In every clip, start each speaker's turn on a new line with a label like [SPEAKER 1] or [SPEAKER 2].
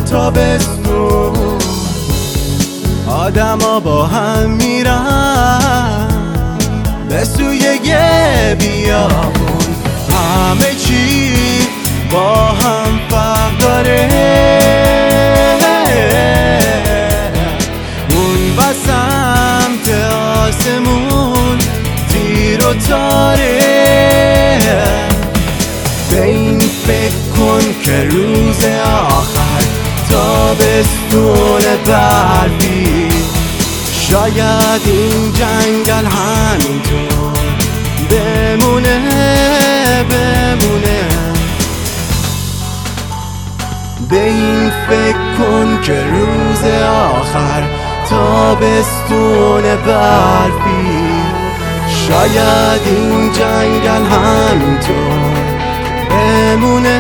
[SPEAKER 1] تابستون آدما با هم میرن به سوی یه بیابون، همه چی با هم فرق داره. اون و سمت آسمون تیر و تاره. به این فکر کن که روز آخر تابستون برفی، شاید این جنگل همینطور بمونه. به این فکر کن که روز آخر تابستون برفی، شاید این جنگل همینطور بمونه.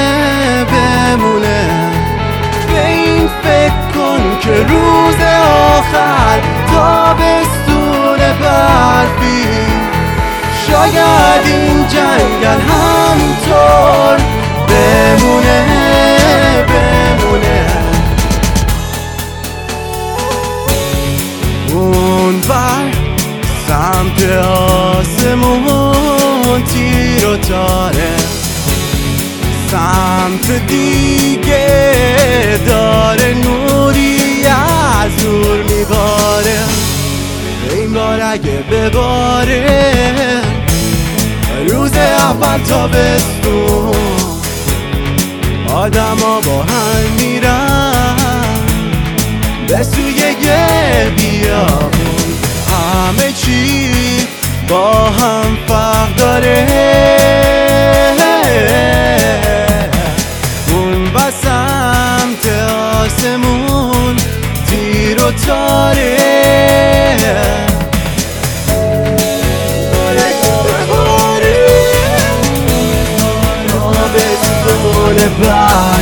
[SPEAKER 1] به این فکر کن که روز آخر تابستون برفی، شاید این جنگل همینطور بمونه. اون بر سمت آسمون تیر و تاره، سمت دیگه داره نوری از نور میباره. این بار اگه بباره روز اول تابستون آدما با هم میرن به سوی یه بیابون، همه چی با هم فرق داره. اون و سمت آسمون تیر و تاره. تابستون